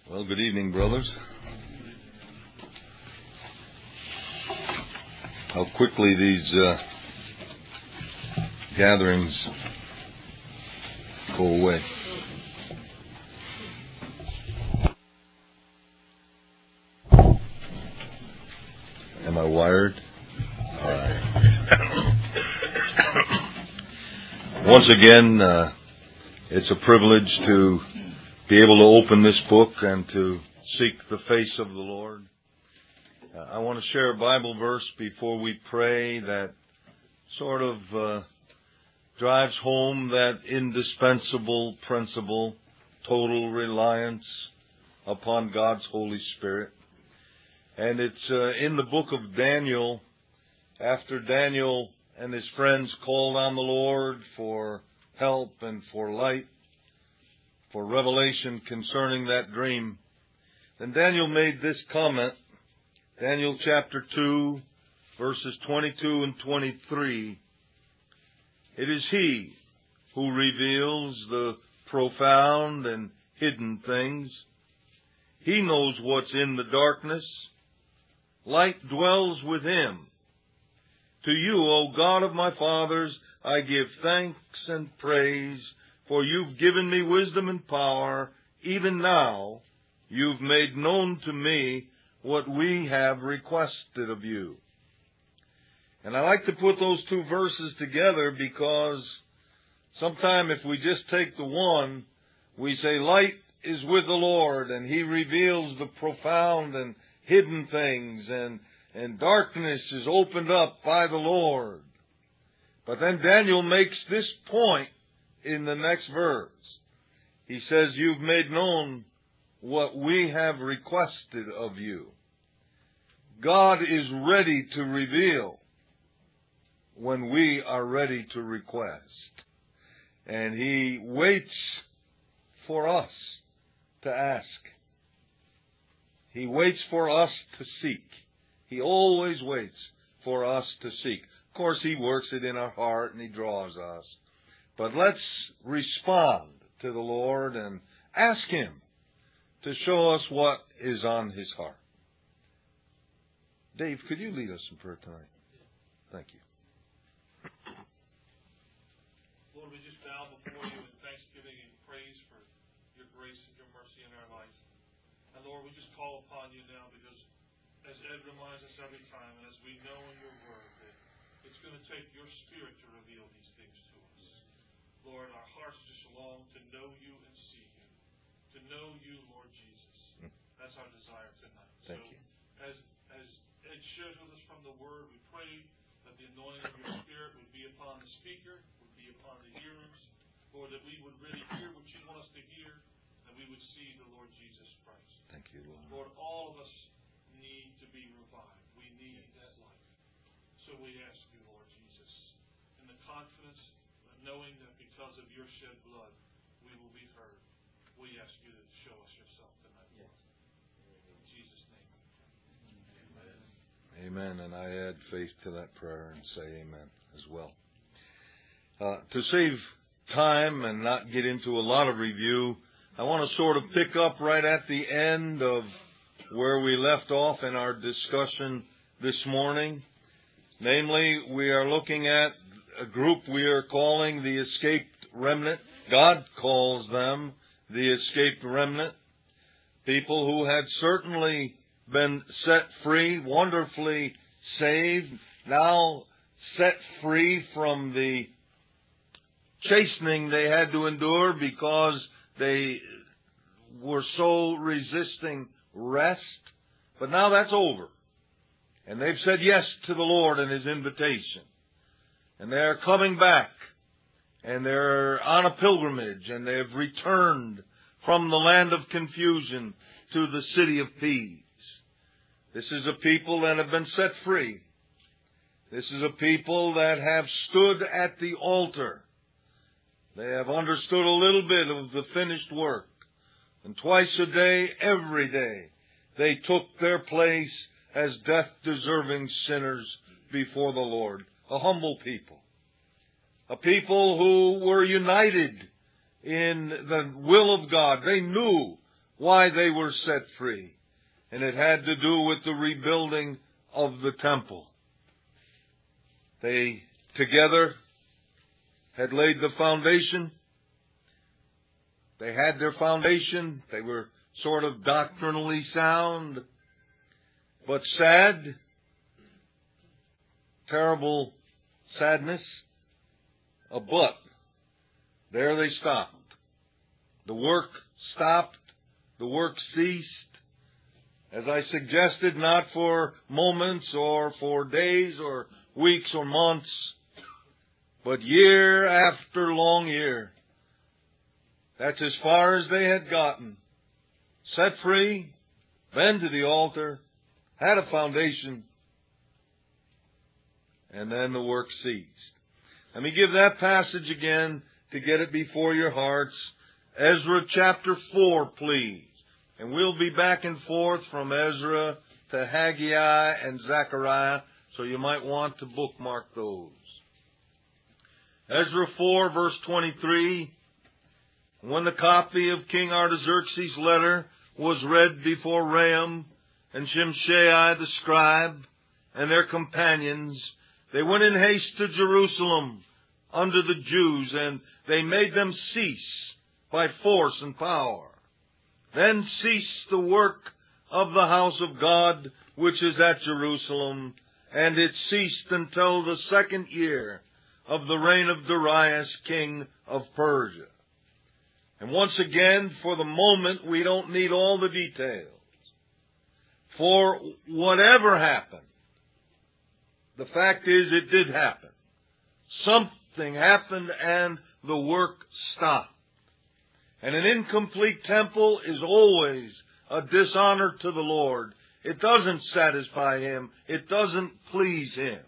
Well, good evening, brothers. How quickly these gatherings go away. Am I wired? All right. Once again, it's a privilege to be able to open this book and to seek the face of the Lord. I want to share a Bible verse before we pray that sort of drives home that indispensable principle, total reliance upon God's Holy Spirit. And it's in the book of Daniel, after Daniel and his friends called on the Lord for help and for light, for revelation concerning that dream. Then Daniel made this comment, Daniel chapter 2, verses 22 and 23. It is He who reveals the profound and hidden things. He knows what's in the darkness. Light dwells with Him. To you, O God of my fathers, I give thanks and praise, for you've given me wisdom and power. Even now, you've made known to me what we have requested of you. And I like to put those two verses together because sometime if we just take the one, we say light is with the Lord and He reveals the profound and hidden things, and darkness is opened up by the Lord. But then Daniel makes this point in the next verse. He says, you've made known what we have requested of you. God is ready to reveal when we are ready to request. And He waits for us to ask. He waits for us to seek. He always waits for us to seek. Of course, He works it in our heart and He draws us. But let's respond to the Lord and ask Him to show us what is on His heart. Dave, could you lead us in prayer tonight? Thank you. Lord, we just bow before you in thanksgiving and praise for your grace and your mercy in our life. And Lord, we just call upon you now because as Ed reminds us every time, and as we know in your word, that it's going to take your Spirit to reveal these things to us. Lord, our hearts just long to know you and see you. To know you, Lord Jesus. That's our desire tonight. Thank you. As Ed shares with us from the word, we pray that the anointing of your Spirit would be upon the speaker, would be upon the hearers. Lord, that we would really hear what you want us to hear, and we would see the Lord Jesus Christ. Thank you, Lord. Lord, all of us need to be revived. We need that life. So we ask you, Lord Jesus, in the confidence of knowing that because of your shed blood, we will be heard. We ask you to show us yourself tonight, Lord. In Jesus' name. Amen. Amen. And I add faith to that prayer and say amen as well. To save time and not get into a lot of review, I want to sort of pick up right at the end of where we left off in our discussion this morning. Namely, we are looking at a group we are calling the escaped remnant. God calls them the escaped remnant. People who had certainly been set free, wonderfully saved, now set free from the chastening they had to endure because they were so resisting rest. But now that's over. And they've said yes to the Lord and His invitation. And they're coming back. And they're on a pilgrimage. And they've returned from the land of confusion to the city of peace. This is a people that have been set free. This is a people that have stood at the altar. They have understood a little bit of the finished work. And twice a day, every day, they took their place as death-deserving sinners before the Lord. A humble people. A people who were united in the will of God. They knew why they were set free. And it had to do with the rebuilding of the temple. They together had laid the foundation. They had their foundation. They were sort of doctrinally sound. But sad, terrible sadness, a but. There they stopped. The work stopped. The work ceased. As I suggested, not for moments or for days or weeks or months, but year after long year. That's as far as they had gotten. Set free, been to the altar, had a foundation, and then the work ceased. Let me give that passage again to get it before your hearts. Ezra chapter 4, please. And we'll be back and forth from Ezra to Haggai and Zechariah, so you might want to bookmark those. Ezra 4, verse 23. When the copy of King Artaxerxes' letter was read before Rehum and Shimshai the scribe and their companions, they went in haste to Jerusalem unto the Jews, and they made them cease by force and power. Then ceased the work of the house of God, which is at Jerusalem, and it ceased until the second year of the reign of Darius, king of Persia. And once again, for the moment, we don't need all the details. For whatever happened, the fact is it did happen. Something happened and the work stopped. And an incomplete temple is always a dishonor to the Lord. It doesn't satisfy Him. It doesn't please Him.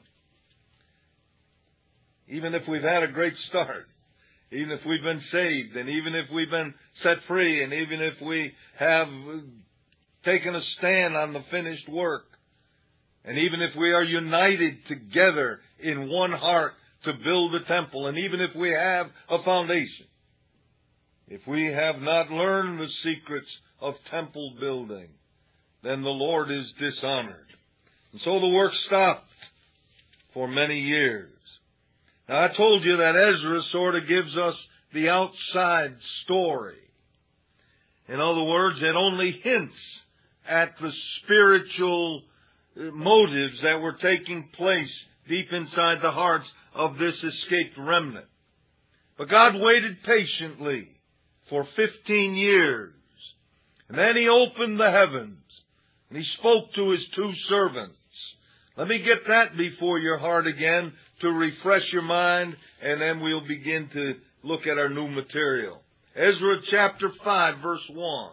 Even if we've had a great start, even if we've been saved, and even if we've been set free, and even if we have taken a stand on the finished work, and even if we are united together in one heart to build the temple, and even if we have a foundation, if we have not learned the secrets of temple building, then the Lord is dishonored. And so the work stopped for many years. Now, I told you that Ezra sort of gives us the outside story. In other words, it only hints at the spiritual motives that were taking place deep inside the hearts of this escaped remnant. But God waited patiently for 15 years. And then He opened the heavens, and He spoke to His two servants. Let me get that before your heart again to refresh your mind, and then we'll begin to look at our new material. Ezra chapter 5, verse 1.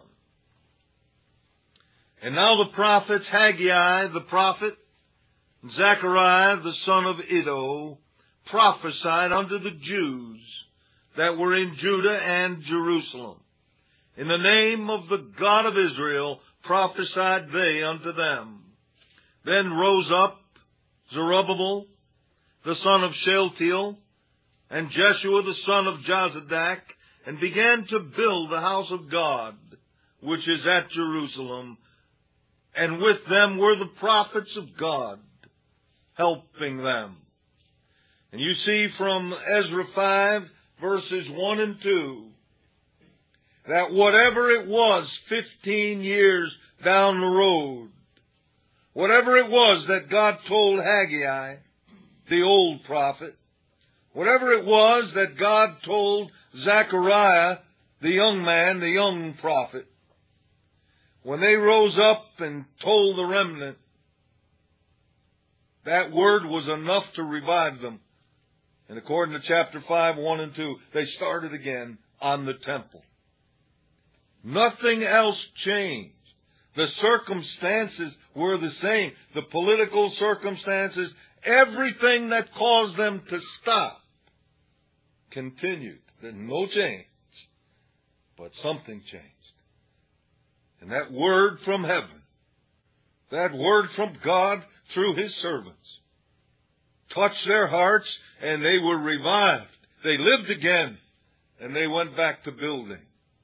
And now the prophets Haggai the prophet, and Zechariah the son of Iddo, prophesied unto the Jews that were in Judah and Jerusalem. In the name of the God of Israel prophesied they unto them. Then rose up Zerubbabel, the son of Shealtiel, and Jeshua the son of Jozadak, and began to build the house of God, which is at Jerusalem. And with them were the prophets of God, helping them. And you see from Ezra 5, verses 1 and 2, that whatever it was 15 years down the road, whatever it was that God told Haggai, the old prophet, whatever it was that God told Zechariah, the young man, the young prophet, when they rose up and told the remnant, that word was enough to revive them. And according to chapter 5, 1 and 2, they started again on the temple. Nothing else changed. The circumstances were the same. The political circumstances, everything that caused them to stop continued. There's no change. But something changed. And that word from heaven, that word from God through His servants, touched their hearts and they were revived. They lived again and they went back to building.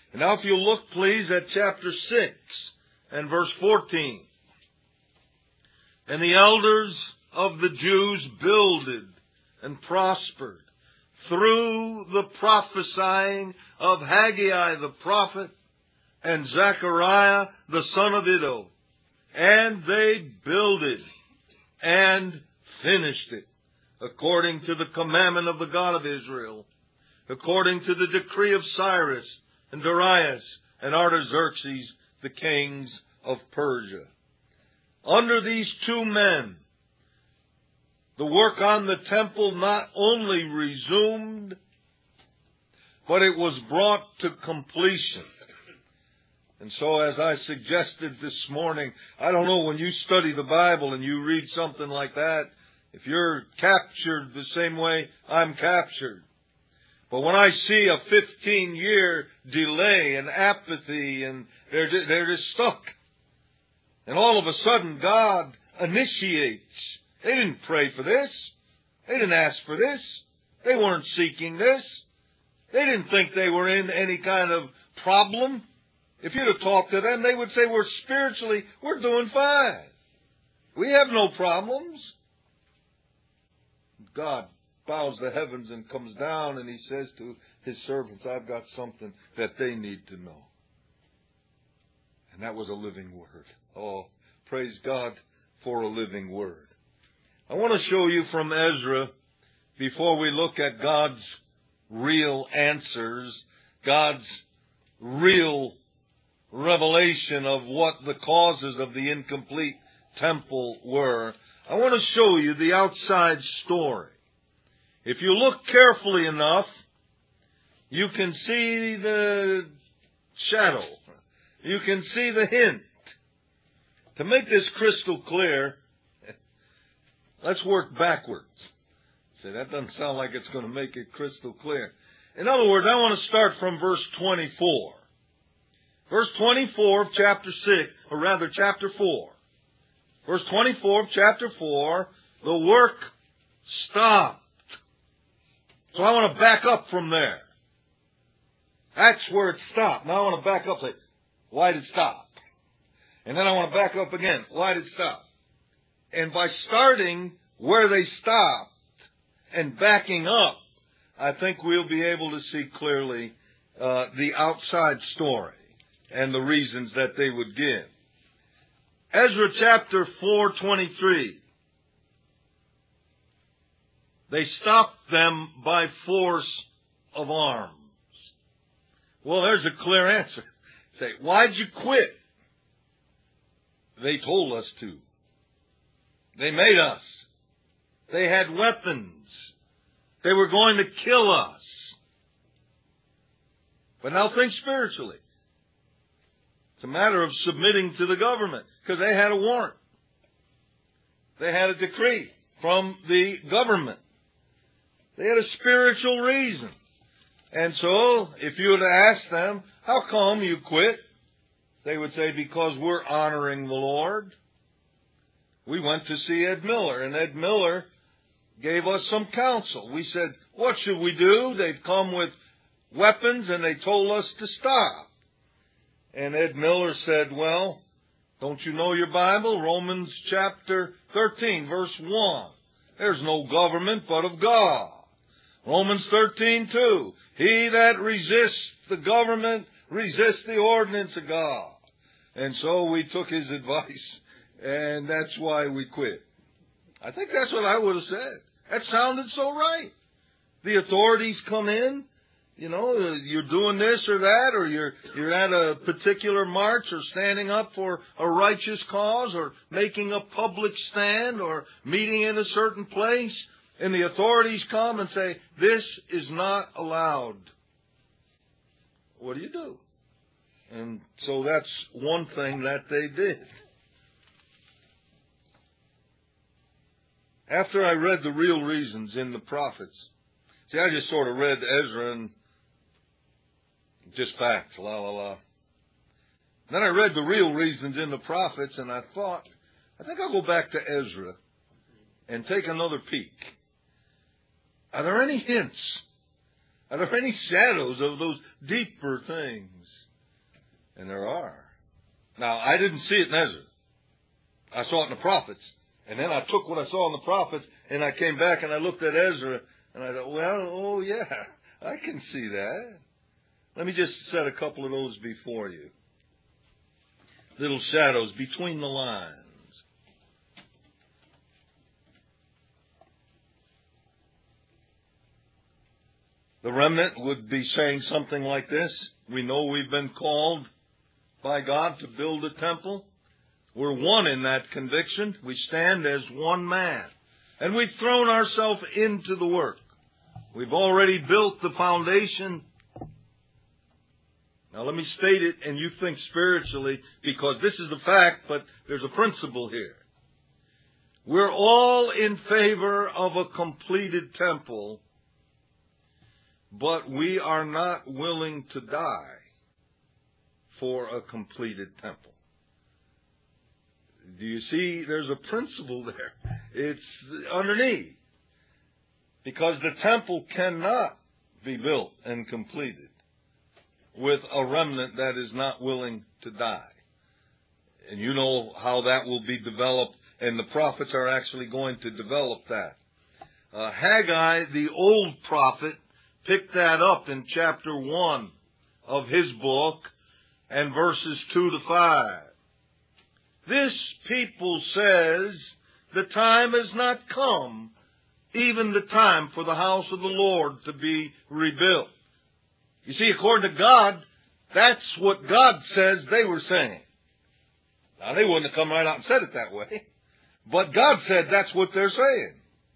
And now if you look, please, at chapter 6 and verse 14. And the elders of the Jews builded and prospered through the prophesying of Haggai the prophet and Zechariah the son of Iddo. And they builded and finished it, according to the commandment of the God of Israel, according to the decree of Cyrus and Darius and Artaxerxes, the kings of Persia. Under these two men, the work on the temple not only resumed, but it was brought to completion. And so, as I suggested this morning, I don't know, when you study the Bible and you read something like that, if you're captured the same way I'm captured. But when I see a 15-year delay and apathy, and they're just stuck, and all of a sudden God initiates. They didn't pray for this. They didn't ask for this. They weren't seeking this. They didn't think they were in any kind of problem. If you'd have talked to them, they would say, we're doing fine. We have no problems. God bows the heavens and comes down, and He says to His servants, I've got something that they need to know. And that was a living word. Oh, praise God for a living word. I want to show you from Ezra, before we look at God's real answers, God's real revelation of what the causes of the incomplete temple were. I want to show you the outside story. If you look carefully enough, you can see the shadow. You can see the hint. To make this crystal clear, let's work backwards. Say, that doesn't sound like it's going to make it crystal clear. In other words, I want to start from verse 24. Verse 24 of chapter 6, or rather chapter 4. Verse 24 of chapter 4, the work stopped. So I want to back up from there. That's where it stopped. Now I want to back up and say, why did it stop? And then I want to back up again. Why did it stop? And by starting where they stopped and backing up, I think we'll be able to see clearly the outside story and the reasons that they would give. Ezra chapter 4:23. They stopped them by force of arms. Well, there's a clear answer. Say, why'd you quit? They told us to. They made us. They had weapons. They were going to kill us. But now think spiritually. It's a matter of submitting to the government, because they had a warrant. They had a decree from the government. They had a spiritual reason. And so, if you were to ask them, how come you quit? They would say, because we're honoring the Lord. We went to see Ed Miller, and Ed Miller gave us some counsel. We said, what should we do? They'd come with weapons, and they told us to stop. And Ed Miller said, well, don't you know your Bible? Romans chapter 13, verse 1. There's no government but of God. Romans 13:2. He that resists the government resists the ordinance of God. And so we took his advice, and that's why we quit. I think that's what I would have said. That sounded so right. The authorities come in, you're doing this or that, or you're at a particular march, or standing up for a righteous cause, or making a public stand, or meeting in a certain place, and the authorities come and say, this is not allowed. What do you do? And so that's one thing that they did. After I read the real reasons in the prophets, see, I just sort of read Ezra and just facts, la la la. Then I read the real reasons in the prophets, and I thought, I think I'll go back to Ezra and take another peek. Are there any hints? Are there any shadows of those deeper things? And there are. Now, I didn't see it in Ezra. I saw it in the prophets. And then I took what I saw in the prophets, and I came back and I looked at Ezra, and I thought, well, oh yeah, I can see that. Let me just set a couple of those before you. Little shadows between the lines. The remnant would be saying something like this. We know we've been called by God to build a temple. We're one in that conviction. We stand as one man. And we've thrown ourselves into the work. We've already built the foundation. Now let me state it, and you think spiritually, because this is the fact, but there's a principle here. We're all in favor of a completed temple, but we are not willing to die for a completed temple. Do you see? There's a principle there. It's underneath. Because the temple cannot be built and completed with a remnant that is not willing to die. And you know how that will be developed, and the prophets are actually going to develop that. Haggai, the old prophet, picked that up in chapter 1 of his book and verses 2 to 5. This people says, the time has not come, even the time for the house of the Lord to be rebuilt. You see, according to God, that's what God says they were saying. Now, they wouldn't have come right out and said it that way. But God said that's what they're saying.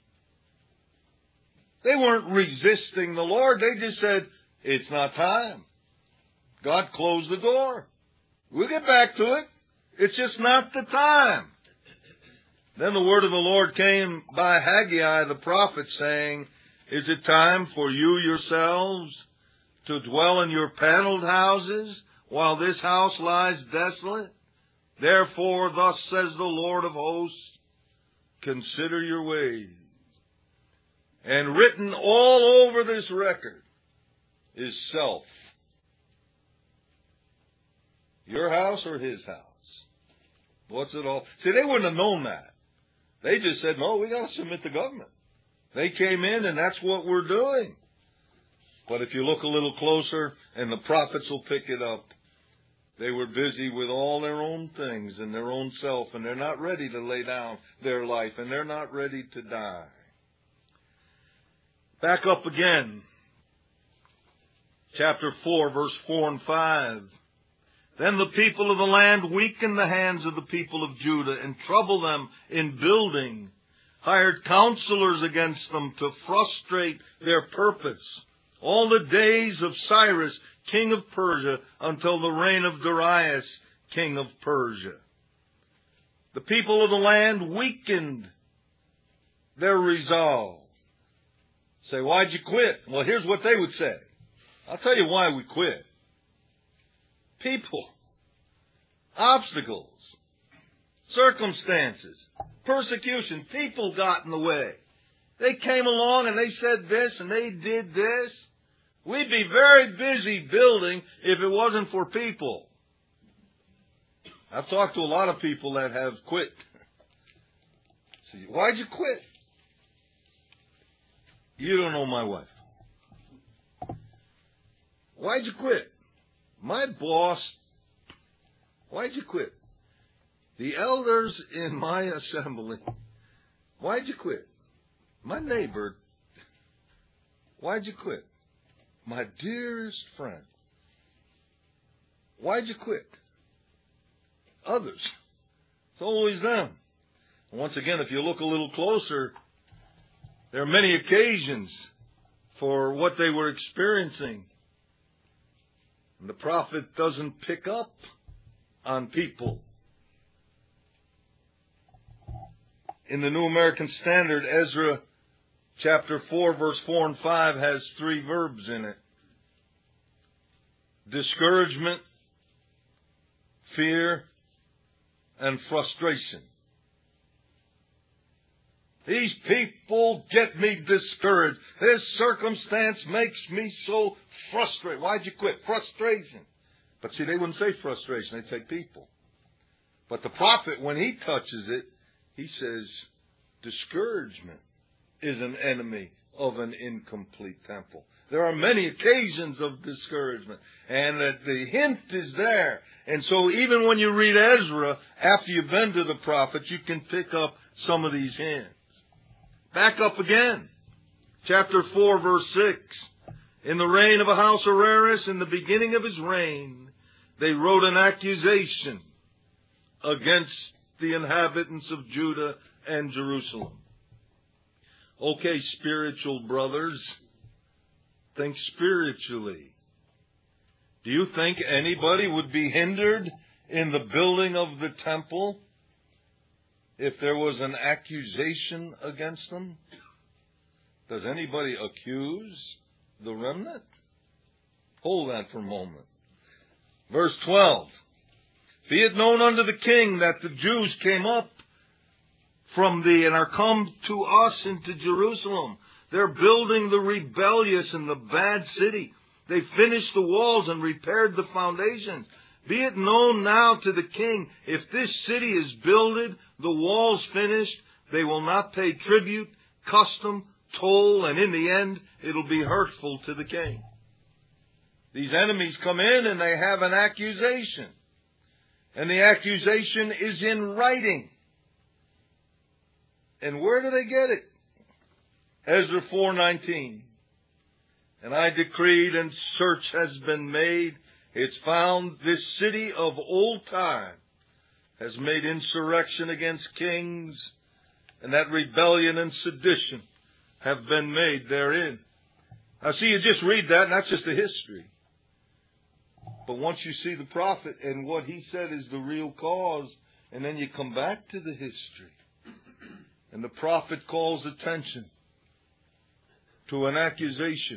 They weren't resisting the Lord. They just said, it's not time. God closed the door. We'll get back to it. It's just not the time. Then the word of the Lord came by Haggai the prophet, saying, is it time for you yourselves to dwell in your paneled houses while this house lies desolate? Therefore, thus says the Lord of hosts, consider your ways. And written all over this record is self. Your house or his house? What's it all? See, they wouldn't have known that. They just said, no, we got to submit to government. They came in and that's what we're doing. But if you look a little closer, and the prophets will pick it up, they were busy with all their own things and their own self, and they're not ready to lay down their life, and they're not ready to die. Back up again. Chapter 4, verse 4 and 5. Then the people of the land weakened the hands of the people of Judah and troubled them in building, hired counselors against them to frustrate their purpose, all the days of Cyrus, king of Persia, until the reign of Darius, king of Persia. The people of the land weakened their resolve. Say, why'd you quit? Well, here's what they would say. I'll tell you why we quit. People, obstacles, circumstances, persecution. People got in the way. They came along and they said this and they did this. We'd be very busy building if it wasn't for people. I've talked to a lot of people that have quit. So, why'd you quit? You don't know my wife. Why'd you quit? My boss. Why'd you quit? The elders in my assembly. Why'd you quit? My neighbor. Why'd you quit? My dearest friend. Why'd you quit? Others. It's always them. Once again, if you look a little closer, there are many occasions for what they were experiencing. And the prophet doesn't pick up on people. In the New American Standard, Ezra chapter 4, verse 4 and 5 has 3 verbs in it. Discouragement, fear, and frustration. These people get me discouraged. This circumstance makes me so frustrated. Why'd you quit? Frustration. But see, they wouldn't say frustration, they'd say people. But the prophet, when he touches it, he says, discouragement is an enemy of an incomplete temple. There are many occasions of discouragement, and that the hint is there. And so even when you read Ezra, after you've been to the prophets, you can pick up some of these hints. Back up again. Chapter 4, verse 6. In the reign of Ahasuerus, in the beginning of his reign, they wrote an accusation against the inhabitants of Judah and Jerusalem. Okay, spiritual brothers, think spiritually. Do you think anybody would be hindered in the building of the temple if there was an accusation against them? Does anybody accuse the remnant? Hold that for a moment. Verse 12. Be it known unto the king that the Jews came up from thee and are come to us into Jerusalem. They're building the rebellious and the bad city. They finished the walls and repaired the foundations. Be it known now to the king, if this city is builded, the walls finished, they will not pay tribute, custom, toll, and in the end, it'll be hurtful to the king. These enemies come in and they have an accusation. And the accusation is in writing. And where do they get it? Ezra 4:19. And I decreed, and search has been made. It's found this city of old time has made insurrection against kings, and that rebellion and sedition have been made therein. Now see, you just read that, and that's just the history. But once you see the prophet and what he said is the real cause, and then you come back to the history, and the prophet calls attention to an accusation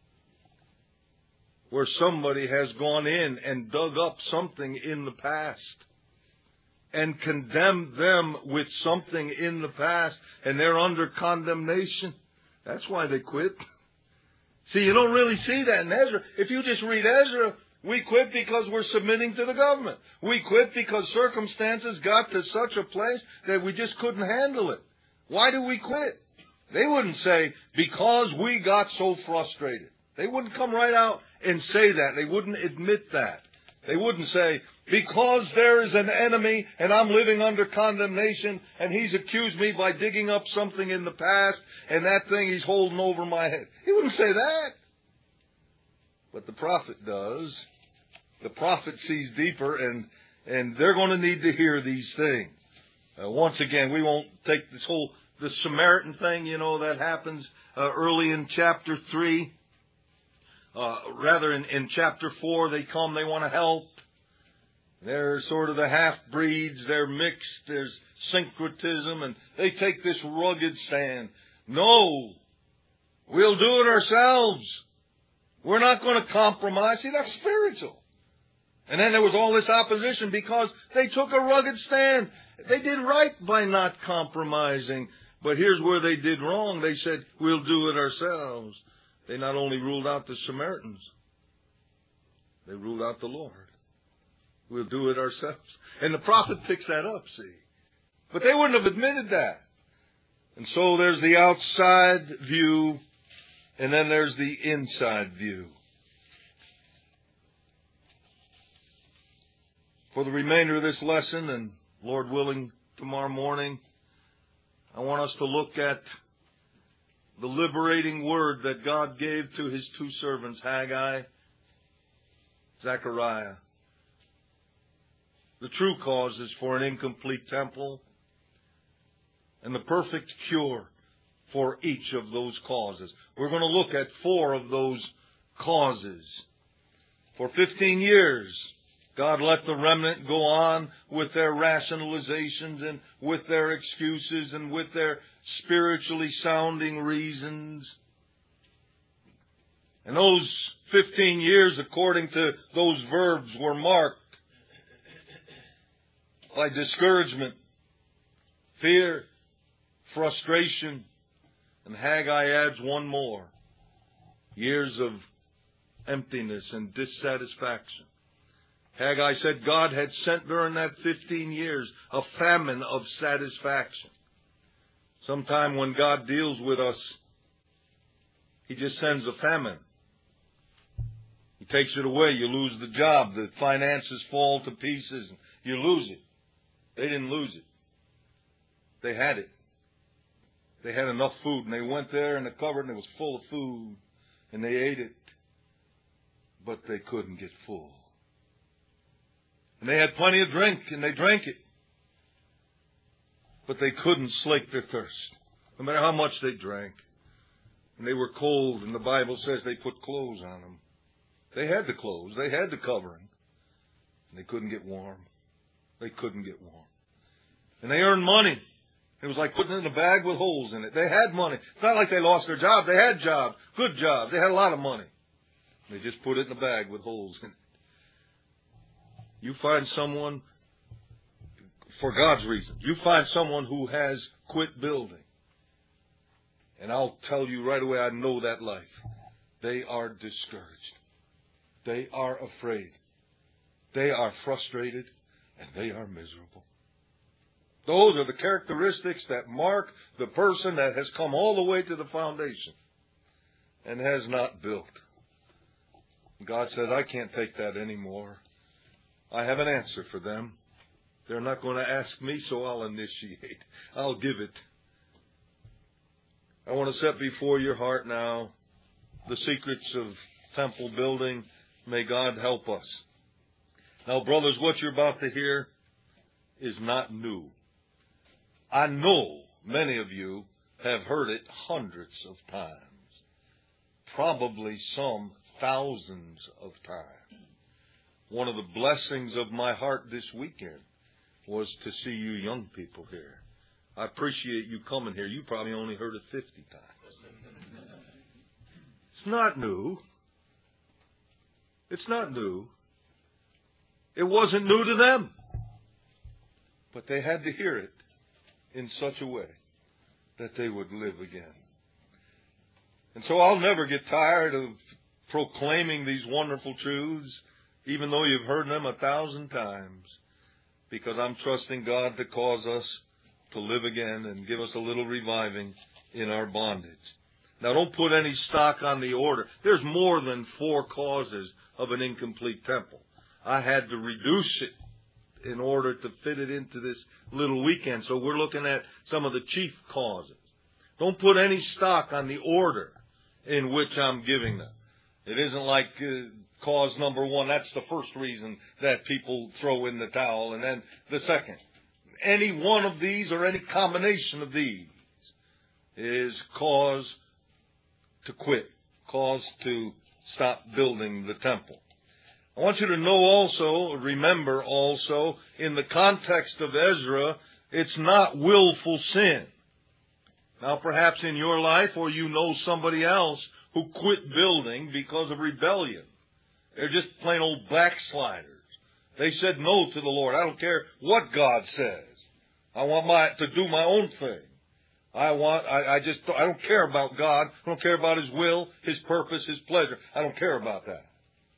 where somebody has gone in and dug up something in the past and condemned them with something in the past, and they're under condemnation. That's why they quit. See, you don't really see that in Ezra. If you just read Ezra, we quit because we're submitting to the government. We quit because circumstances got to such a place that we just couldn't handle it. Why do we quit? They wouldn't say, because we got so frustrated. They wouldn't come right out and say that. They wouldn't admit that. They wouldn't say, because there is an enemy and I'm living under condemnation and he's accused me by digging up something in the past and that thing he's holding over my head. He wouldn't say that. But the prophet does. The prophet sees deeper, and they're going to need to hear these things. Once again, we won't take the Samaritan thing, that happens early in chapter 3. Rather, in chapter 4, they come, they want to help. They're sort of the half-breeds, they're mixed, there's syncretism, and they take this rugged stand. No, we'll do it ourselves. We're not going to compromise. See, that's spiritual. And then there was all this opposition because they took a rugged stand. They did right by not compromising. But here's where they did wrong. They said, we'll do it ourselves. They not only ruled out the Samaritans, they ruled out the Lord. We'll do it ourselves. And the prophet picks that up, see. But they wouldn't have admitted that. And so there's the outside view, and then there's the inside view. For the remainder of this lesson, and Lord willing, tomorrow morning, I want us to look at the liberating word that God gave to His two servants, Haggai, Zechariah. The true causes for an incomplete temple and the perfect cure for each of those causes. We're going to look at 4 of those causes. For 15 years, God let the remnant go on with their rationalizations and with their excuses and with their spiritually sounding reasons. And those 15 years, according to those verbs, were marked by discouragement, fear, frustration, and Haggai adds one more: years of emptiness and dissatisfaction. Haggai said God had sent during that 15 years a famine of satisfaction. Sometime when God deals with us, He just sends a famine. He takes it away. You lose the job. The finances fall to pieces. You lose it. They didn't lose it. They had it. They had enough food, and they went there in the cupboard, and it was full of food, and they ate it, but they couldn't get full. And they had plenty of drink, and they drank it, but they couldn't slake their thirst, no matter how much they drank. And they were cold, and the Bible says they put clothes on them. They had the clothes, they had the covering, and they couldn't get warm. They couldn't get warm. And they earned money. It was like putting it in a bag with holes in it. They had money. It's not like they lost their job. They had jobs, good jobs. They had a lot of money. They just put it in a bag with holes in it. You find someone, for God's reason, you find someone who has quit building. And I'll tell you right away, I know that life. They are discouraged. They are afraid. They are frustrated. And they are miserable. Those are the characteristics that mark the person that has come all the way to the foundation and has not built. God said, I can't take that anymore. I have an answer for them. They're not going to ask me, so I'll initiate. I'll give it. I want to set before your heart now the secrets of temple building. May God help us. Now, brothers, what you're about to hear is not new. I know many of you have heard it hundreds of times, probably some thousands of times. One of the blessings of my heart this weekend was to see you young people here. I appreciate you coming here. You probably only heard it 50 times. It's not new. It's not new. It wasn't new to them. But they had to hear it in such a way that they would live again. And so I'll never get tired of proclaiming these wonderful truths, even though you've heard them 1,000 times, because I'm trusting God to cause us to live again and give us a little reviving in our bondage. Now, don't put any stock on the order. There's more than 4 causes of an incomplete temple. I had to reduce it in order to fit it into this little weekend. So we're looking at some of the chief causes. Don't put any stock on the order in which I'm giving them. It isn't like cause number 1. That's the first reason that people throw in the towel. And then the second. Any one of these or any combination of these is cause to quit. Cause to stop building the temple. I want you to know also, remember also, in the context of Ezra, it's not willful sin. Now perhaps in your life, or you know somebody else who quit building because of rebellion. They're just plain old backsliders. They said no to the Lord. I don't care what God says. I want to do my own thing. I don't care about God. I don't care about His will, His purpose, His pleasure. I don't care about that.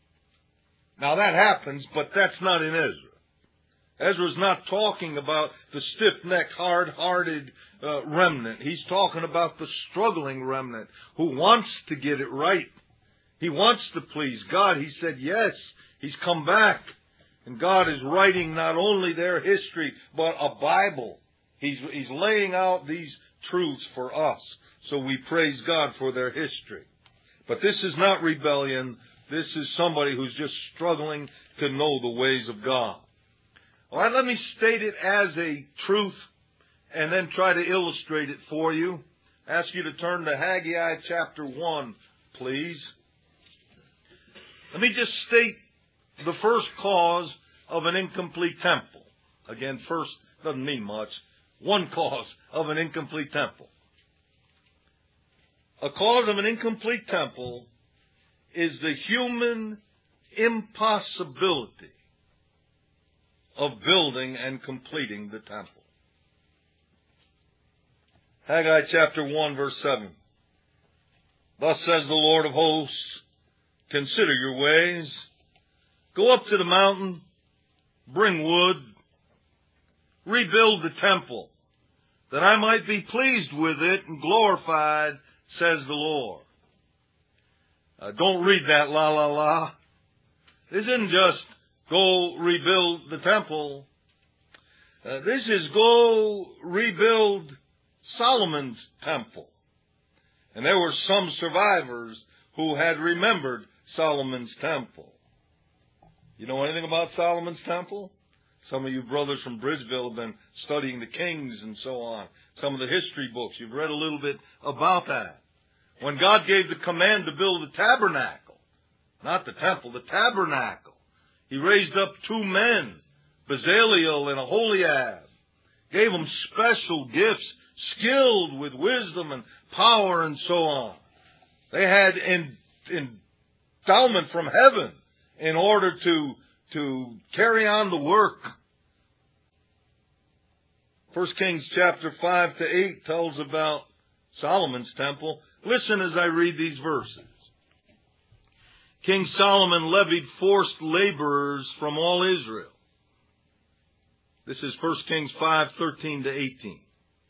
Now that happens, but that's not in Ezra. Ezra's not talking about the stiff-necked, hard-hearted remnant. He's talking about the struggling remnant who wants to get it right. He wants to please God. He said yes. He's come back. And God is writing not only their history, but a Bible. He's laying out these truths for us. So we praise God for their history. But this is not rebellion. This is somebody who's just struggling to know the ways of God. All right, let me state it as a truth and then try to illustrate it for you. Ask you to turn to Haggai chapter 1, please. Let me just state the first cause of an incomplete temple. Again, first doesn't mean much. One cause of an incomplete temple. A cause of an incomplete temple is the human impossibility of building and completing the temple. Haggai chapter 1 verse 7. Thus says the Lord of hosts, consider your ways. Go up to the mountain bring wood, rebuild the temple, that I might be pleased with it and glorified, says the Lord. Don't read that la la la. This isn't just go rebuild the temple. This is go rebuild Solomon's temple. And there were some survivors who had remembered Solomon's temple. You know anything about Solomon's temple? Some of you brothers from Bridgeville have been studying the Kings and so on. Some of the history books. You've read a little bit about that. When God gave the command to build the tabernacle, not the temple, the tabernacle, He raised up two men, Bezaleel and Aholiab, gave them special gifts, skilled with wisdom and power and so on. They had endowment from heaven in order to carry on the work. 1 Kings chapter 5 to 8 tells about Solomon's temple. Listen as I read these verses. King Solomon levied forced laborers from all Israel. This is 1 Kings 5:13 to 18.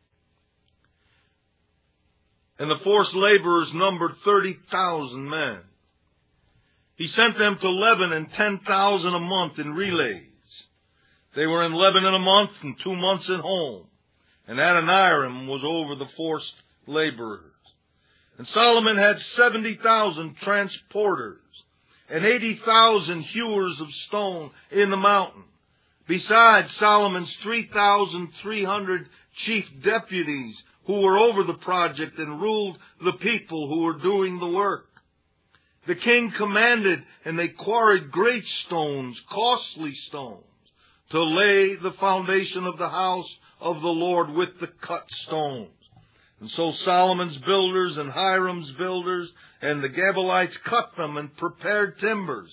And the forced laborers numbered 30,000 men. He sent them to Lebanon 10,000 a month in relays. They were in Lebanon a month and 2 months at home. And Adoniram was over the forced laborers. And Solomon had 70,000 transporters and 80,000 hewers of stone in the mountain. Besides Solomon's 3,300 chief deputies who were over the project and ruled the people who were doing the work. The king commanded, and they quarried great stones, costly stones, to lay the foundation of the house of the Lord with the cut stones. And so Solomon's builders and Hiram's builders and the Gebalites cut them and prepared timbers,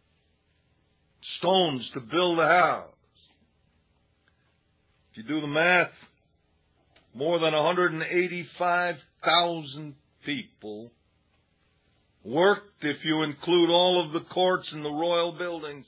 stones to build a house. If you do the math, more than 185,000 people worked, if you include all of the courts and the royal buildings.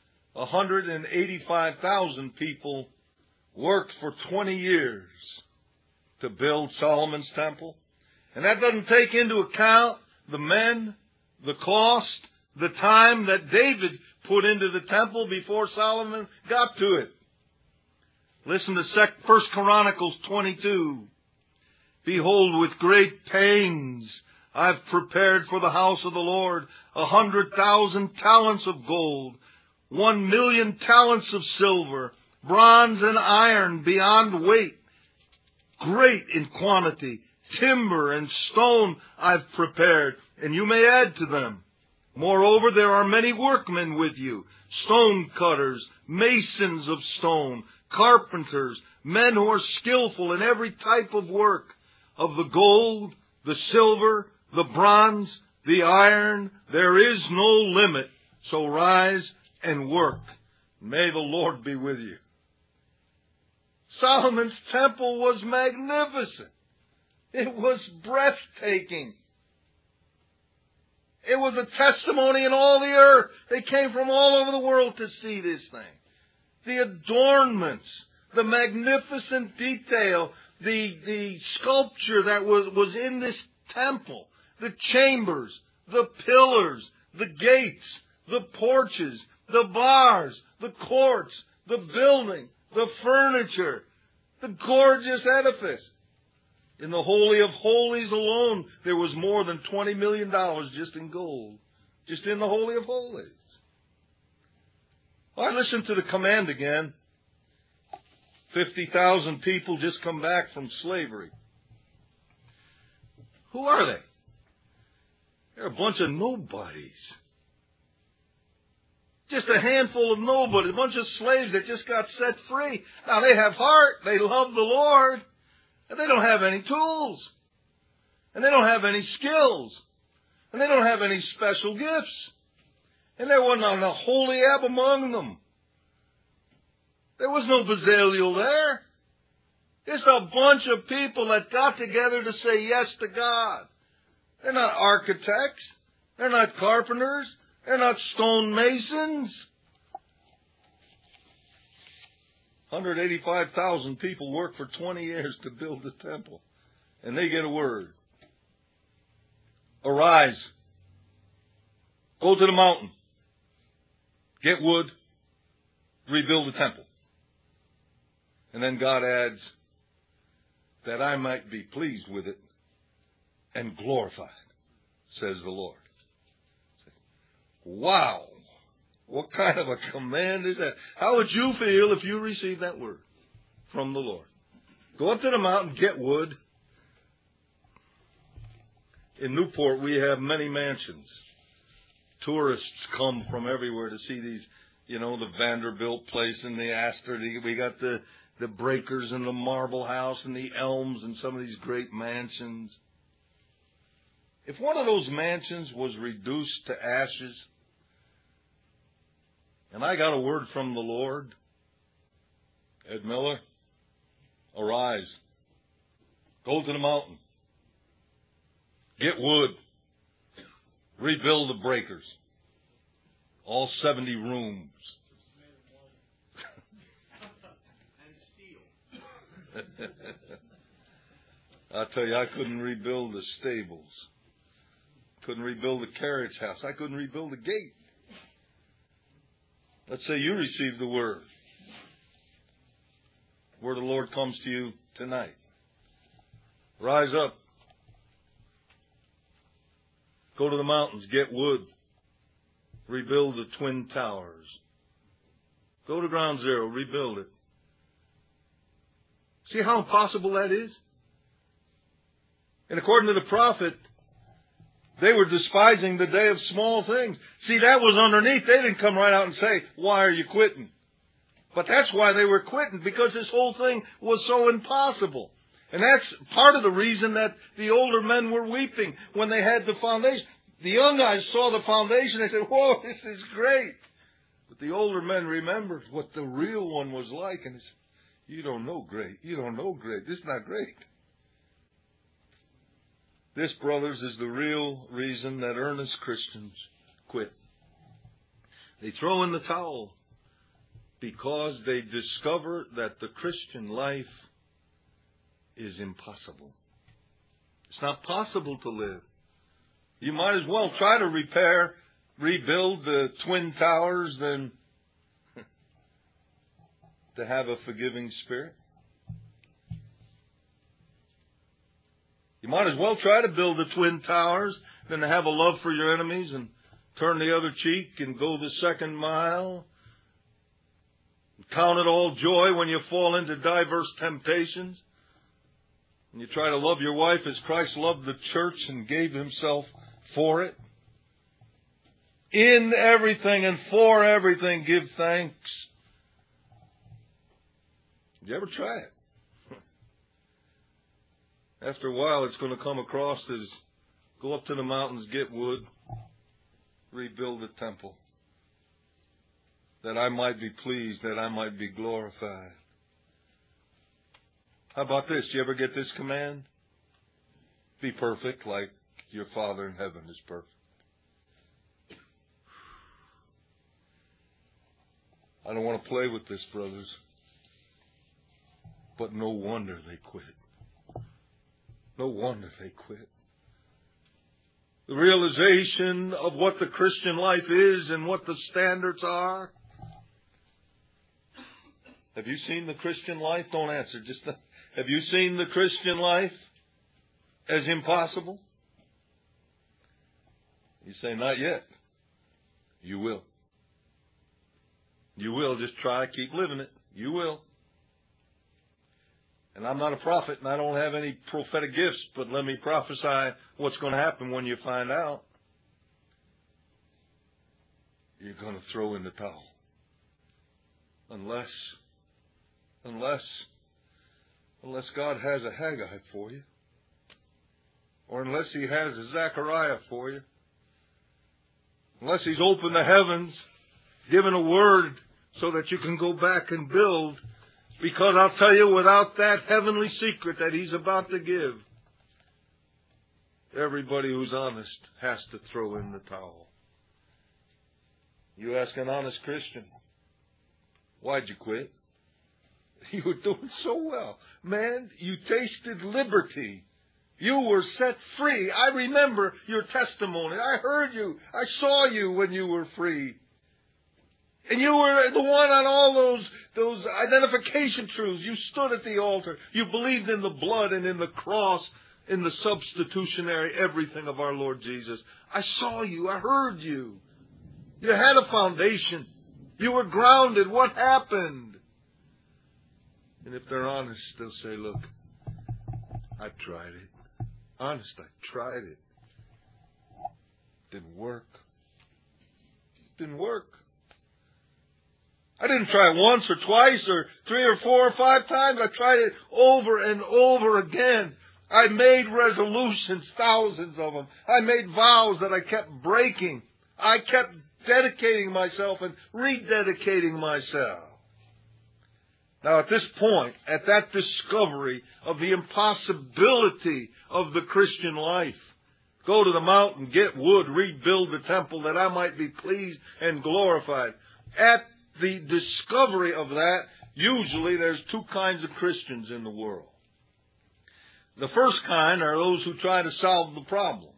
185,000 people worked for 20 years to build Solomon's temple. And that doesn't take into account the men, the cost, the time that David put into the temple before Solomon got to it. Listen to 1 Chronicles 22. Behold, with great pains I've prepared for the house of the Lord 100,000 talents of gold, 1,000,000 talents of silver, bronze and iron beyond weight, great in quantity, timber and stone I've prepared, and you may add to them. Moreover, there are many workmen with you, stone cutters, masons of stone, carpenters, men who are skillful in every type of work, of the gold, the silver, the bronze, the iron. There is no limit. So rise and work. May the Lord be with you. Solomon's temple was magnificent. It was breathtaking. It was a testimony in all the earth. They came from all over the world to see this thing. The adornments, the magnificent detail, the sculpture that was in this temple, the chambers, the pillars, the gates, the porches, the bars, the courts, the building, the furniture, the gorgeous edifice. In the Holy of Holies alone, there was more than $20 million just in gold, just in the Holy of Holies. Well, I listened to the command again. 50,000 people just come back from slavery. Who are they? They're a bunch of nobodies. Just a handful of nobodies, a bunch of slaves that just got set free. Now, they have heart, they love the Lord, and they don't have any tools. And they don't have any skills. And they don't have any special gifts. And there wasn't a Aholiab among them. There was no Bezaleel there. It's a bunch of people that got together to say yes to God. They're not architects. They're not carpenters. They're not stonemasons. 185,000 people work for 20 years to build the temple. And they get a word. Arise. Go to the mountain. Get wood. Rebuild the temple. And then God adds, that I might be pleased with it and glorified, says the Lord. Wow. What kind of a command is that? How would you feel if you received that word from the Lord? Go up to the mountain, get wood. In Newport, we have many mansions. Tourists come from everywhere to see these, the Vanderbilt place and the Astor. We got the Breakers and the Marble House and the Elms and some of these great mansions. If one of those mansions was reduced to ashes, and I got a word from the Lord, Ed Miller, arise, go to the mountain, get wood, rebuild the Breakers, all 70 rooms. I tell you, I couldn't rebuild the stables. Couldn't rebuild the carriage house. I couldn't rebuild the gate. Let's say you receive the word. Word of the Lord comes to you tonight. Rise up. Go to the mountains. Get wood. Rebuild the Twin Towers. Go to ground zero. Rebuild it. See how impossible that is? And according to the prophet, they were despising the day of small things. See, that was underneath. They didn't come right out and say, why are you quitting? But that's why they were quitting, because this whole thing was so impossible. And that's part of the reason that the older men were weeping when they had the foundation. The young guys saw the foundation. They said, whoa, this is great. But the older men remembered what the real one was like. And they said, you don't know great. You don't know great. This is not great. This, brothers, is the real reason that earnest Christians quit. They throw in the towel because they discover that the Christian life is impossible. It's not possible to live. You might as well try to rebuild the Twin Towers than to have a forgiving spirit. You might as well try to build the Twin Towers than to have a love for your enemies and turn the other cheek and go the second mile. Count it all joy when you fall into diverse temptations. And you try to love your wife as Christ loved the church and gave himself for it. In everything and for everything, give thanks. Did you ever try it? After a while, it's going to come across as go up to the mountains, get wood, rebuild the temple, that I might be pleased, that I might be glorified. How about this? Do you ever get this command? Be perfect like your Father in heaven is perfect. I don't want to play with this, brothers. But no wonder they quit. No wonder they quit. The realization of what the Christian life is and what the standards are. Have you seen the Christian life? Don't answer. Have you seen the Christian life as impossible? You say, not yet. You will. You will. Just try, keep living it. You will. And I'm not a prophet, and I don't have any prophetic gifts, but let me prophesy what's going to happen when you find out. You're going to throw in the towel. Unless God has a Haggai for you. Or unless he has a Zechariah for you. Unless he's opened the heavens, given a word so that you can go back and build. Because I'll tell you, without that heavenly secret that he's about to give, everybody who's honest has to throw in the towel. You ask an honest Christian, why'd you quit? You were doing so well. Man, you tasted liberty. You were set free. I remember your testimony. I heard you. I saw you when you were free. And you were the one on all those identification truths. You stood at the altar. You believed in the blood and in the cross, in the substitutionary everything of our Lord Jesus. I saw you. I heard you. You had a foundation. You were grounded. What happened? And if they're honest, they'll say, look, I tried it. Honest, I tried it. Didn't work. Didn't work. I didn't try it once or twice or 3 or 4 or 5 times. I tried it over and over again. I made resolutions, thousands of them. I made vows that I kept breaking. I kept dedicating myself and rededicating myself. Now at this point, at that discovery of the impossibility of the Christian life, go to the mountain, get wood, rebuild the temple that I might be pleased and glorified. At the discovery of that, usually there's 2 kinds of Christians in the world. The first kind are those who try to solve the problem.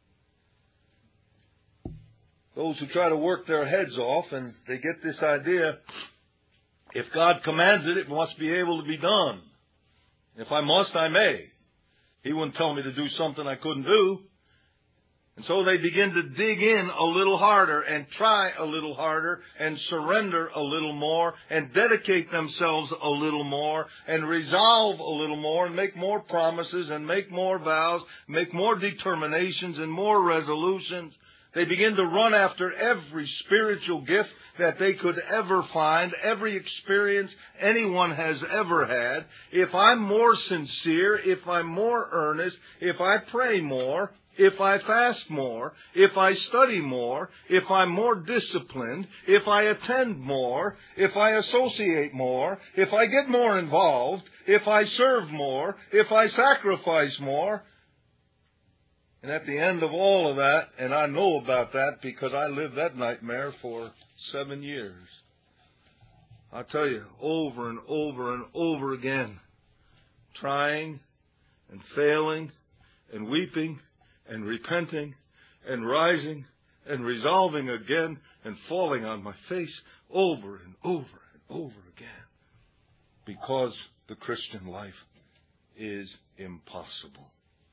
Those who try to work their heads off, and they get this idea, if God commands it, it must be able to be done. If I must, I may. He wouldn't tell me to do something I couldn't do. And so they begin to dig in a little harder and try a little harder and surrender a little more and dedicate themselves a little more and resolve a little more and make more promises and make more vows, make more determinations and more resolutions. They begin to run after every spiritual gift that they could ever find, every experience anyone has ever had. If I'm more sincere, if I'm more earnest, if I pray more, if I fast more, if I study more, if I'm more disciplined, if I attend more, if I associate more, if I get more involved, if I serve more, if I sacrifice more. And at the end of all of that, and I know about that because I lived that nightmare for 7 years. I'll tell you, over and over and over again, trying and failing and weeping and repenting and rising and resolving again and falling on my face over and over and over again. Because the Christian life is impossible.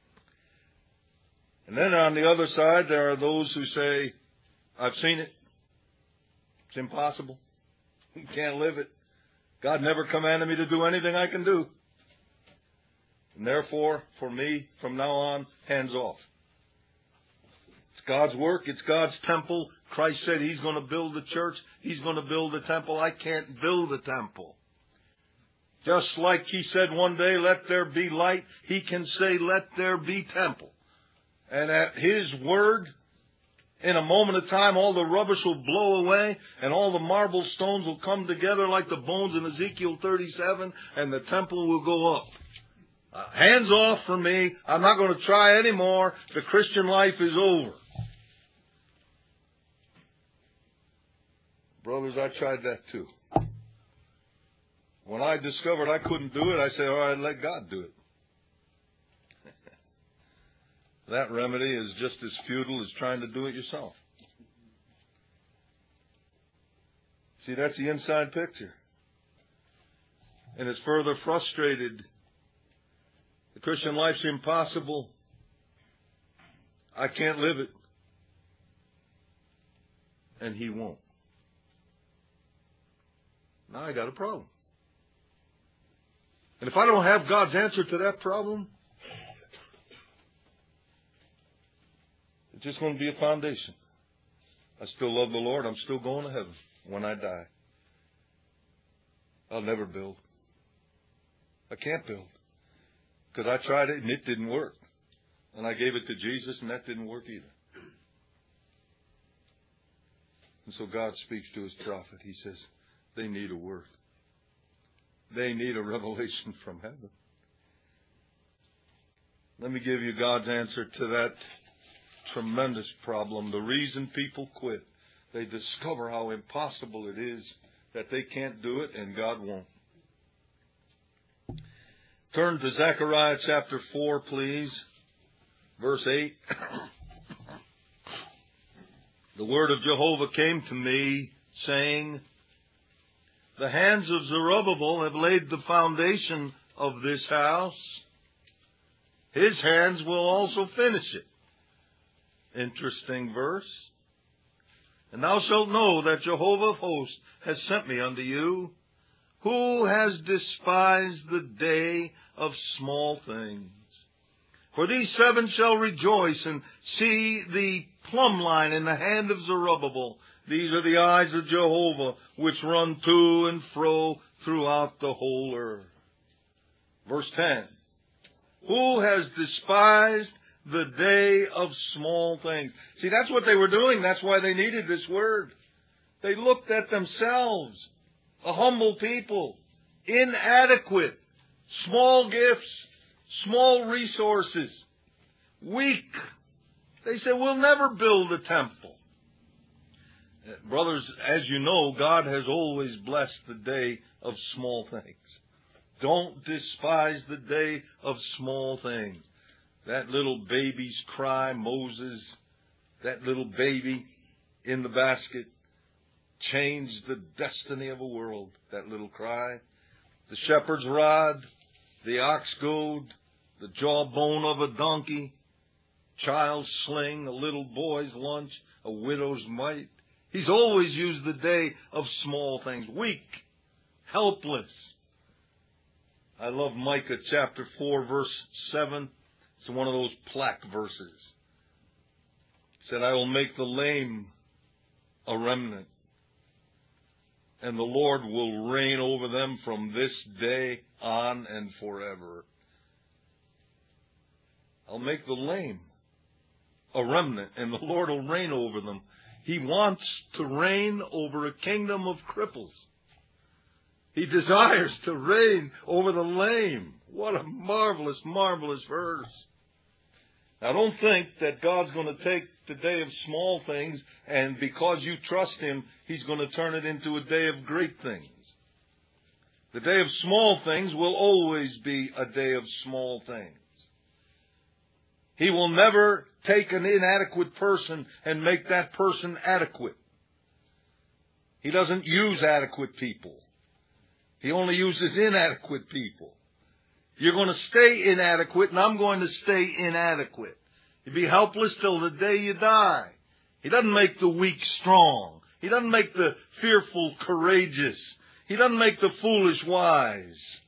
And then on the other side, there are those who say, I've seen it. It's impossible. You can't live it. God never commanded me to do anything I can do. And therefore, for me, from now on, hands off. It's God's work. It's God's temple. Christ said He's going to build the church. He's going to build the temple. I can't build a temple. Just like He said one day, let there be light, He can say, let there be temple. And at His word, in a moment of time, all the rubbish will blow away and all the marble stones will come together like the bones in Ezekiel 37 and the temple will go up. Hands off from me. I'm not going to try anymore. The Christian life is over. Brothers, I tried that too. When I discovered I couldn't do it, I said, all right, let God do it. That remedy is just as futile as trying to do it yourself. See, that's the inside picture. And it's further frustrated. The Christian life's impossible. I can't live it. And He won't. Now I got a problem. And if I don't have God's answer to that problem, it's just going to be a foundation. I still love the Lord. I'm still going to heaven when I die. I'll never build. I can't build. Because I tried it and it didn't work. And I gave it to Jesus and that didn't work either. And so God speaks to His prophet. He says, they need a word. They need a revelation from heaven. Let me give you God's answer to that tremendous problem. The reason people quit, they discover how impossible it is that they can't do it and God won't. Turn to Zechariah chapter 4, please. Verse 8. The word of Jehovah came to me, saying, the hands of Zerubbabel have laid the foundation of this house. His hands will also finish it. Interesting verse. And thou shalt know that Jehovah of hosts has sent me unto you. Who has despised the day of small things? For these seven shall rejoice and see the plumb line in the hand of Zerubbabel. These are the eyes of Jehovah, which run to and fro throughout the whole earth. Verse 10. Who has despised the day of small things? See, that's what they were doing. That's why they needed this word. They looked at themselves, a humble people, inadequate, small gifts, small resources, weak. They said, we'll never build a temple. Brothers, as you know, God has always blessed the day of small things. Don't despise the day of small things. That little baby's cry, Moses, that little baby in the basket, changed the destiny of a world, that little cry. The shepherd's rod, the ox goad, the jawbone of a donkey, child's sling, a little boy's lunch, a widow's mite. He's always used the day of small things, weak, helpless. I love Micah chapter 4, verse 7. It's one of those plaque verses. It said, I will make the lame a remnant, and the Lord will reign over them from this day on and forever. I'll make the lame a remnant, and the Lord will reign over them. He wants to reign over a kingdom of cripples. He desires to reign over the lame. What a marvelous, marvelous verse. Now, don't think that God's going to take the day of small things and because you trust Him, He's going to turn it into a day of great things. The day of small things will always be a day of small things. He will never take an inadequate person and make that person adequate. He doesn't use adequate people. He only uses inadequate people. You're going to stay inadequate, and I'm going to stay inadequate. You'll be helpless till the day you die. He doesn't make the weak strong. He doesn't make the fearful courageous. He doesn't make the foolish wise.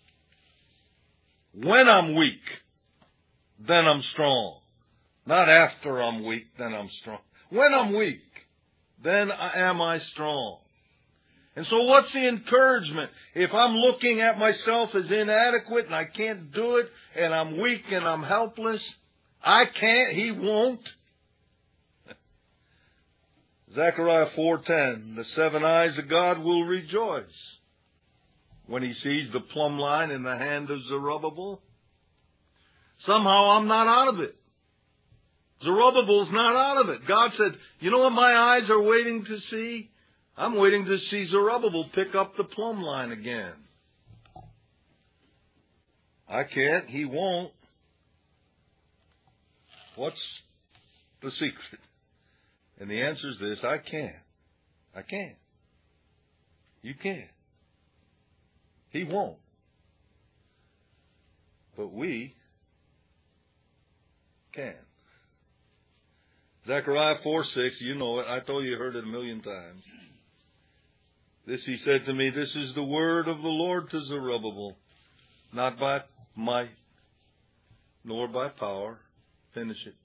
When I'm weak, then I'm strong. Not after I'm weak, then I'm strong. When I'm weak, then am I strong. And so what's the encouragement? If I'm looking at myself as inadequate and I can't do it, and I'm weak and I'm helpless, I can't, He won't. Zechariah 4:10, the seven eyes of God will rejoice when He sees the plumb line in the hand of Zerubbabel. Somehow I'm not out of it. Zerubbabel's not out of it. God said, you know what my eyes are waiting to see? I'm waiting to see Zerubbabel pick up the plumb line again. I can't. He won't. What's the secret? And the answer is this: I can't. I can't. You can't. He won't. But we can. Zechariah 4:6, you know it. I told you heard it a million times. This He said to me, this is the word of the Lord to Zerubbabel, not by might, nor by power. Finish it.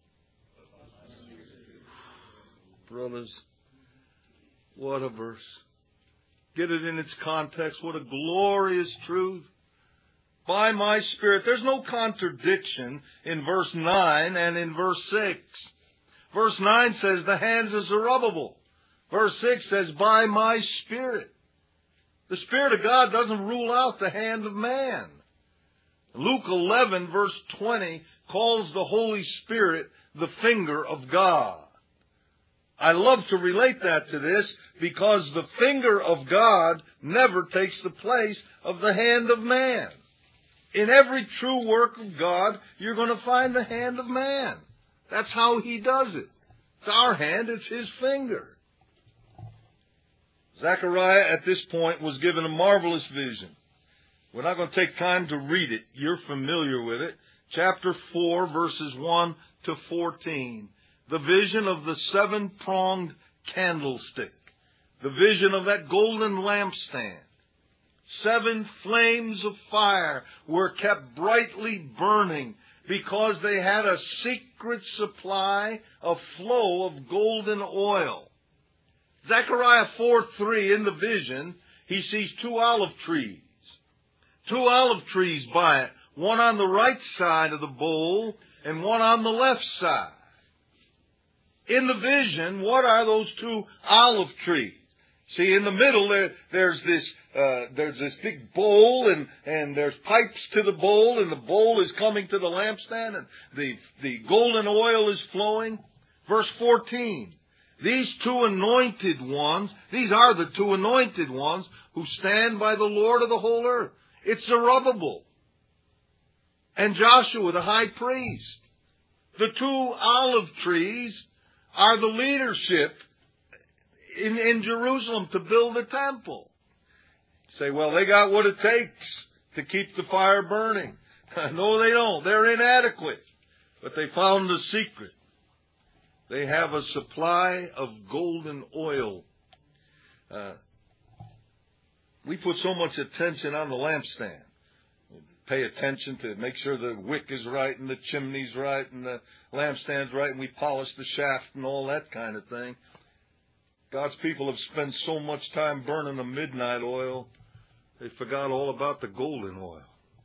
Brothers, what a verse. Get it in its context. What a glorious truth. By my Spirit. There's no contradiction in verse 9 and in verse 6. Verse 9 says, the hands of Zerubbabel. Verse 6 says, by my Spirit. The Spirit of God doesn't rule out the hand of man. Luke 11, verse 20, calls the Holy Spirit the finger of God. I love to relate that to this because the finger of God never takes the place of the hand of man. In every true work of God, you're going to find the hand of man. That's how He does it. It's our hand, it's His finger. Zechariah at this point was given a marvelous vision. We're not going to take time to read it. You're familiar with it. Chapter 4, verses 1 to 14. The vision of the seven-pronged candlestick. The vision of that golden lampstand. 7 flames of fire were kept brightly burning because they had a secret supply, a flow of golden oil. Zechariah 4:3, in the vision, he sees 2 olive trees. 2 olive trees by it, one on the right side of the bowl and one on the left side. In the vision, what are those 2 olive trees? See, in the middle there's this big bowl, and there's pipes to the bowl, and the bowl is coming to the lampstand, and the golden oil is flowing. Verse 14. These 2 anointed ones, these are the 2 anointed ones who stand by the Lord of the whole earth. It's Zerubbabel and Joshua, the high priest. The 2 olive trees are the leadership in Jerusalem to build a temple. Say, well, they got what it takes to keep the fire burning. No, they don't. They're inadequate. But they found the secret. They have a supply of golden oil. We put so much attention on the lampstand. We pay attention to make sure the wick is right and the chimney's right and the lampstand's right, and we polish the shaft and all that kind of thing. God's people have spent so much time burning the midnight oil, they forgot all about the golden oil.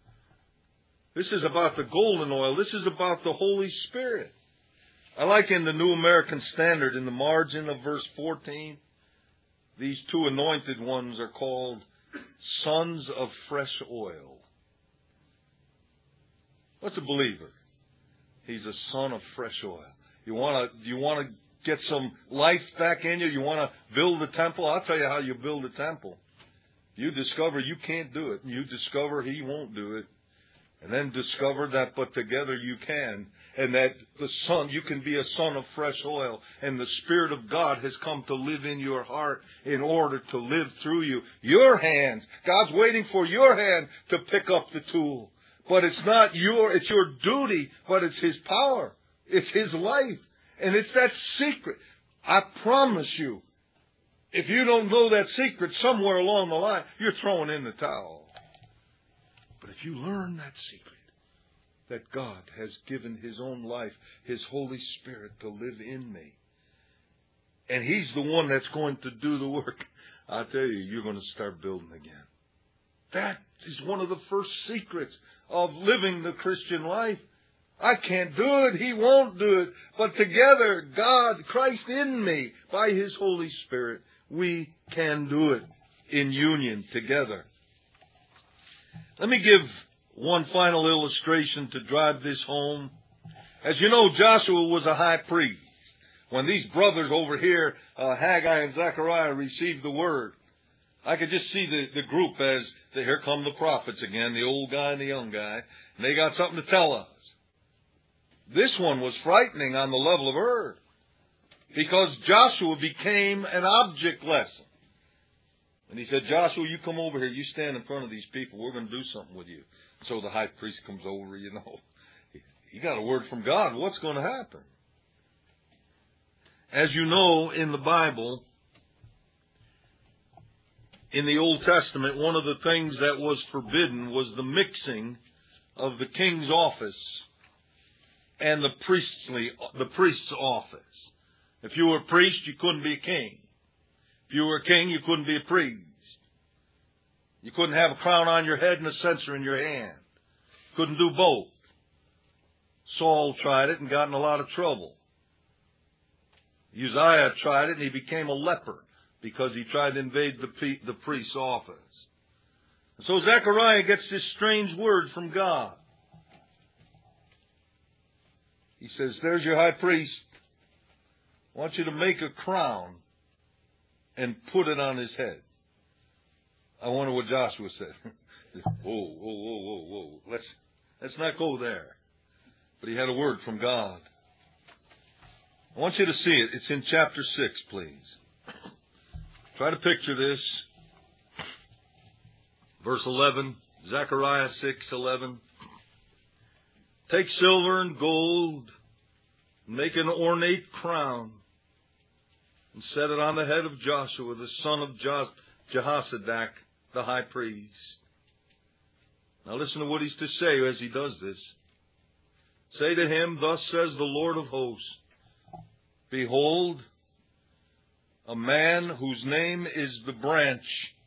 This is about the golden oil. This is about the Holy Spirit. I like in the New American Standard, in the margin of verse 14, these 2 anointed ones are called sons of fresh oil. What's a believer? He's a son of fresh oil. You want to get some life back in you? You want to build a temple? I'll tell you how you build a temple. You discover you can't do it. You discover He won't do it. And then discover that, but together you can. And that you can be a son of fresh oil. And the Spirit of God has come to live in your heart in order to live through you. Your hands. God's waiting for your hand to pick up the tool. But it's it's your duty, but it's His power. It's His life. And it's that secret. I promise you, if you don't know that secret, somewhere along the line, you're throwing in the towel. But if you learn that secret, that God has given His own life, His Holy Spirit to live in me, and He's the one that's going to do the work, I'll tell you, you're going to start building again. That is one of the first secrets of living the Christian life. I can't do it. He won't do it. But together, God, Christ in me, by His Holy Spirit, we can do it in union together. Let me give one final illustration to drive this home. As you know, Joshua was a high priest. When these brothers over here, Haggai and Zechariah, received the word, I could just see the group as, here come the prophets again, the old guy and the young guy, and they got something to tell us. This one was frightening on the level of earth, because Joshua became an object lesson. And he said, Joshua, you come over here, you stand in front of these people, we're going to do something with you. So the high priest comes over, he got a word from God, what's going to happen? As you know, in the Bible, in the Old Testament, one of the things that was forbidden was the mixing of the king's office and the priest's office. If you were a priest, you couldn't be a king. If you were a king, you couldn't be a priest. You couldn't have a crown on your head and a censer in your hand. Couldn't do both. Saul tried it and got in a lot of trouble. Uzziah tried it and he became a leper because he tried to invade the priest's office. And so Zechariah gets this strange word from God. He says, there's your high priest. I want you to make a crown and put it on his head. I wonder what Joshua said. Whoa. Let's not go there. But he had a word from God. I want you to see it. It's in chapter 6, please. Try to picture this. Verse 11, Zechariah 6:11. Take silver and gold, make an ornate crown, and set it on the head of Joshua, the son of Jehozadak, the high priest. Now listen to what he's to say as he does this. Say to him, thus says the Lord of hosts, behold, a man whose name is the branch,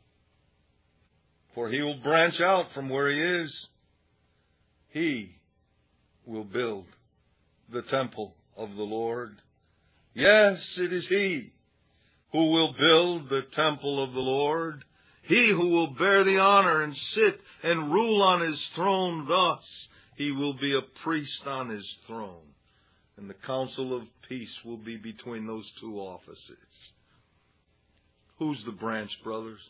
for he will branch out from where he is. He will build the temple of the Lord. Yes, it is he who will build the temple of the Lord. He who will bear the honor and sit and rule on his throne. Thus he will be a priest on his throne. And the council of peace will be between those two offices. Who's the branch, brothers?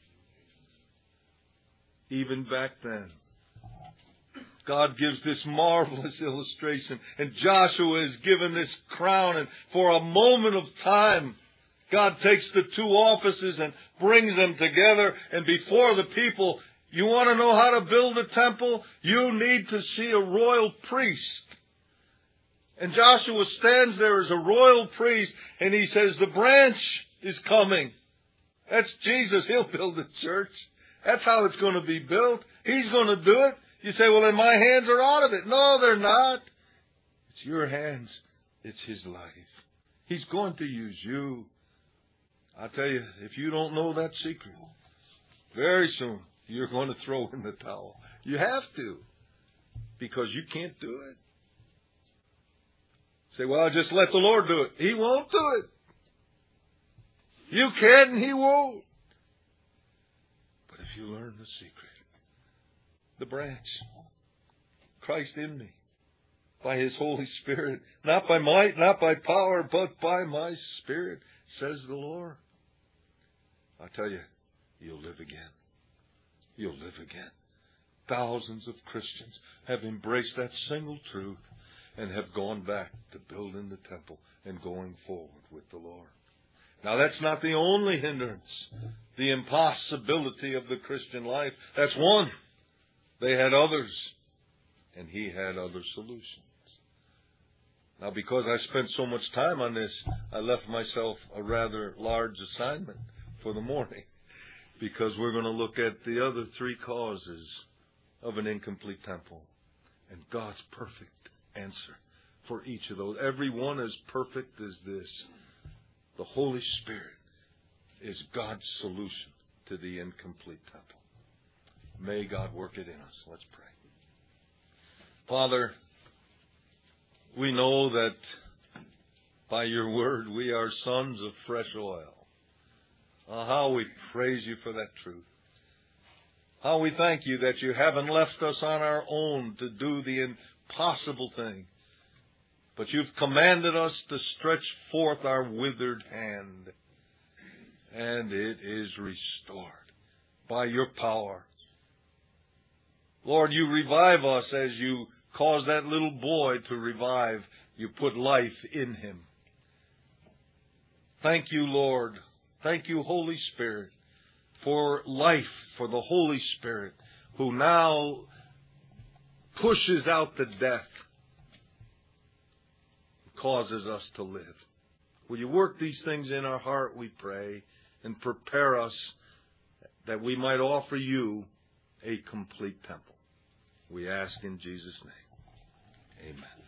Even back then, God gives this marvelous illustration, and Joshua is given this crown, and for a moment of time, God takes the two offices and brings them together, and before the people, you want to know how to build a temple? You need to see a royal priest. And Joshua stands there as a royal priest, and he says, the branch is coming. That's Jesus. He'll build the church. That's how it's going to be built. He's going to do it. You say, well, then my hands are out of it. No, they're not. It's your hands. It's His life. He's going to use you. I tell you, if you don't know that secret, very soon you're going to throw in the towel. You have to, because you can't do it. Say, well, just let the Lord do it. He won't do it. You can, He won't. But if you learn the secret, the branch, Christ in me, by His Holy Spirit, not by might, not by power, but by my Spirit, says the Lord. I tell you, you'll live again. You'll live again. Thousands of Christians have embraced that single truth and have gone back to building the temple and going forward with the Lord. Now, that's not the only hindrance, the impossibility of the Christian life. That's one. They had others, and He had other solutions. Now, because I spent so much time on this, I left myself a rather large assignment for the morning, because we're going to look at the other three causes of an incomplete temple and God's perfect answer for each of those. Every one as perfect as this. The Holy Spirit is God's solution to the incomplete temple. May God work it in us. Let's pray. Father, we know that by your word we are sons of fresh oil. How we praise you for that truth. How we thank you that you haven't left us on our own to do the impossible thing, but you've commanded us to stretch forth our withered hand, and it is restored by your power. Lord, you revive us as you cause that little boy to revive. You put life in him. Thank you, Lord. Thank you, Holy Spirit, for life, for the Holy Spirit, who now pushes out the death, causes us to live. Will you work these things in our heart, we pray, and prepare us that we might offer you a complete temple. We ask in Jesus' name. Amen.